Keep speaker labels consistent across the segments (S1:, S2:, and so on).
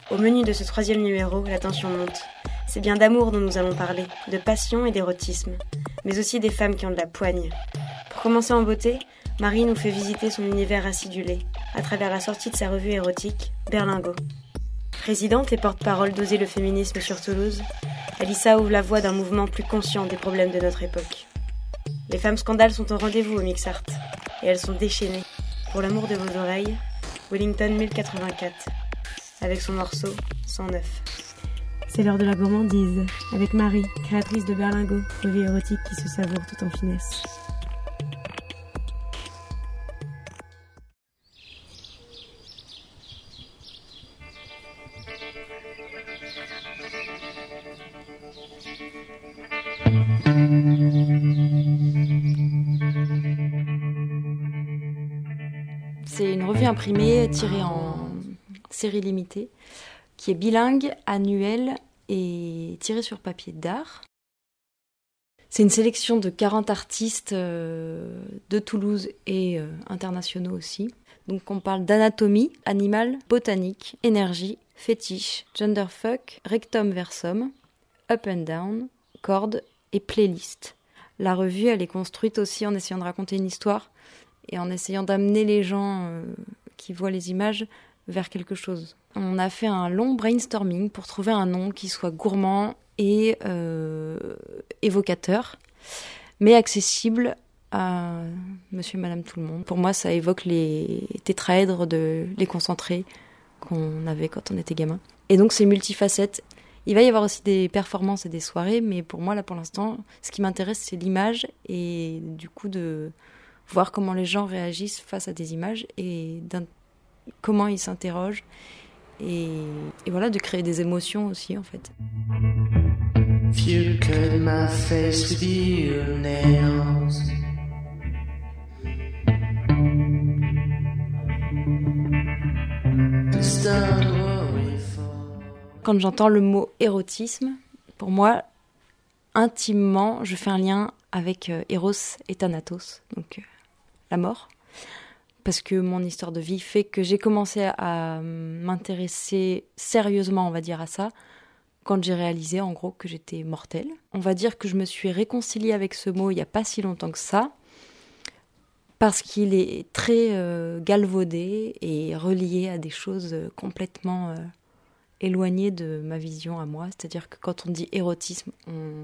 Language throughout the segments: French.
S1: Au menu de ce 3e numéro, la tension monte. C'est bien d'amour dont nous allons parler, de passion et d'érotisme, mais aussi des femmes qui ont de la poigne. Pour commencer en beauté, Marie nous fait visiter son univers acidulé, à travers la sortie de sa revue érotique, Berlingot. Présidente et porte-parole d'Oser le féminisme sur Toulouse, Alissa ouvre la voie d'un mouvement plus conscient des problèmes de notre époque. Les femmes scandales sont au rendez-vous au Mixart, et elles sont déchaînées. Pour l'amour de vos oreilles, Wellington 1084, avec son morceau 109. C'est l'heure de la gourmandise, avec Marie, créatrice de Berlingot, revue érotique qui se savoure tout en finesse.
S2: C'est une revue imprimée tirée en série limitée, qui est bilingue, annuelle et tirée sur papier d'art. C'est une sélection de 40 artistes de Toulouse et internationaux aussi. Donc on parle d'anatomie, animal, botanique, énergie, fétiche, genderfuck, rectum versum, up and down, corde et playlist. La revue, elle est construite aussi en essayant de raconter une histoire et en essayant d'amener les gens qui voient les images vers quelque chose. On a fait un long brainstorming pour trouver un nom qui soit gourmand et évocateur, mais accessible à monsieur et madame tout le monde. Pour moi, ça évoque les tétraèdres les concentrés qu'on avait quand on était gamin. Et donc, c'est multifacette. Il va y avoir aussi des performances et des soirées, mais pour moi, là, pour l'instant, ce qui m'intéresse, c'est l'image et du coup, de voir comment les gens réagissent face à des images et comment ils s'interrogent et voilà, de créer des émotions aussi, en fait. If you cut my face with your nails, quand j'entends le mot érotisme, pour moi, intimement, je fais un lien avec Eros et Thanatos, donc la mort. Parce que mon histoire de vie fait que j'ai commencé à m'intéresser sérieusement, on va dire, à ça, quand j'ai réalisé, en gros, que j'étais mortelle. On va dire que je me suis réconciliée avec ce mot il n'y a pas si longtemps que ça, parce qu'il est très galvaudé et relié à des choses complètement éloignées de ma vision à moi. C'est-à-dire que quand on dit érotisme, on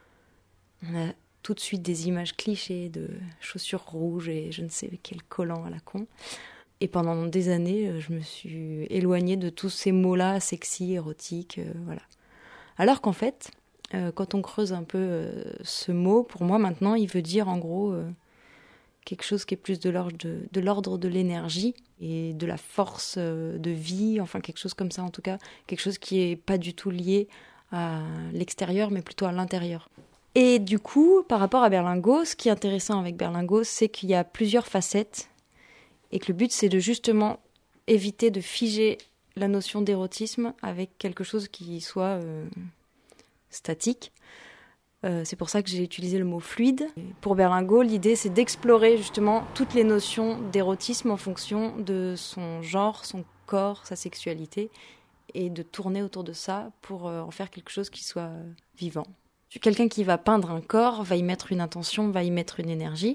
S2: a tout de suite des images clichés de chaussures rouges et je ne sais quel collant à la con. Et pendant des années, je me suis éloignée de tous ces mots-là, sexy, érotique, voilà. Alors qu'en fait, quand on creuse un peu ce mot, pour moi maintenant, il veut dire en gros quelque chose qui est plus de l'ordre de l'énergie et de la force de vie, enfin quelque chose comme ça en tout cas, quelque chose qui est pas du tout lié à l'extérieur mais plutôt à l'intérieur. Et du coup, par rapport à Berlingot, ce qui est intéressant avec Berlingot, c'est qu'il y a plusieurs facettes et que le but c'est de justement éviter de figer la notion d'érotisme avec quelque chose qui soit statique. C'est pour ça que j'ai utilisé le mot fluide. Pour Berlingot, l'idée c'est d'explorer justement toutes les notions d'érotisme en fonction de son genre, son corps, sa sexualité, et de tourner autour de ça pour en faire quelque chose qui soit vivant. Quelqu'un qui va peindre un corps va y mettre une intention, va y mettre une énergie.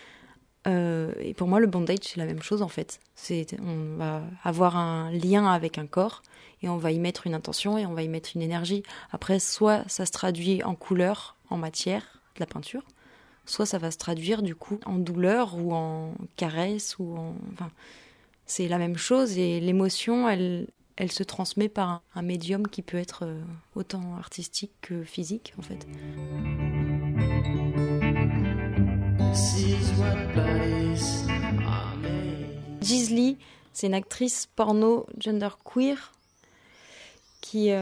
S2: Et pour moi, le bondage, c'est la même chose en fait. On va avoir un lien avec un corps et on va y mettre une intention et on va y mettre une énergie. Après, soit ça se traduit en couleur, en matière, de la peinture, soit ça va se traduire du coup en douleur ou en caresse enfin, c'est la même chose et l'émotion, elle se transmet par un médium qui peut être autant artistique que physique en fait. Gisli, c'est une actrice porno genderqueer qui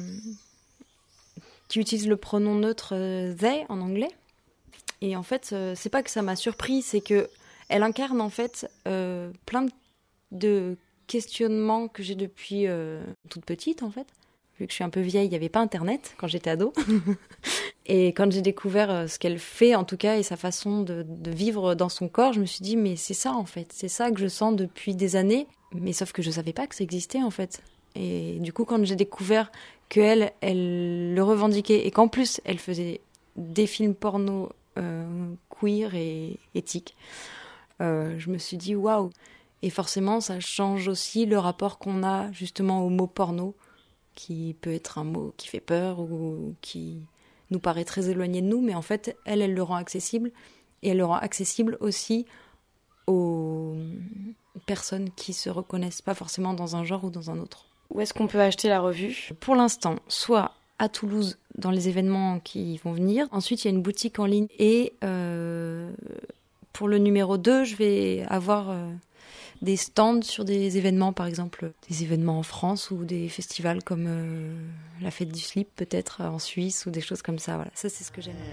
S2: utilise le pronom neutre they en anglais. Et en fait, c'est pas que ça m'a surpris, c'est que elle incarne en fait plein de questionnements que j'ai depuis toute petite en fait. Vu que je suis un peu vieille, il n'y avait pas Internet quand j'étais ado. Et quand j'ai découvert ce qu'elle fait, en tout cas, et sa façon de vivre dans son corps, je me suis dit, mais c'est ça, en fait. C'est ça que je sens depuis des années. Mais sauf que je ne savais pas que ça existait, en fait. Et du coup, quand j'ai découvert qu'elle le revendiquait et qu'en plus, elle faisait des films porno queer et éthiques, je me suis dit waouh. Et forcément, ça change aussi le rapport qu'on a justement au mot porno, qui peut être un mot qui fait peur ou qui nous paraît très éloigné de nous, mais en fait, elle le rend accessible. Et elle le rend accessible aussi aux personnes qui se reconnaissent pas forcément dans un genre ou dans un autre.
S1: Où est-ce qu'on peut acheter la revue ?
S2: Pour l'instant, soit à Toulouse, dans les événements qui vont venir. Ensuite, il y a une boutique en ligne. Et pour le numéro 2, je vais avoir des stands sur des événements, par exemple des événements en France ou des festivals comme la fête du slip peut-être en Suisse ou des choses comme ça. Voilà, ça c'est ce que j'aime.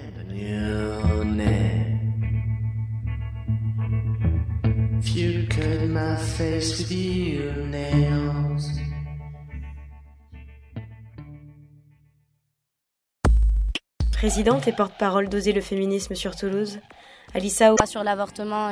S1: Présidente et porte-parole d'Oser le féminisme sur Toulouse, Alissa
S3: sur l'avortement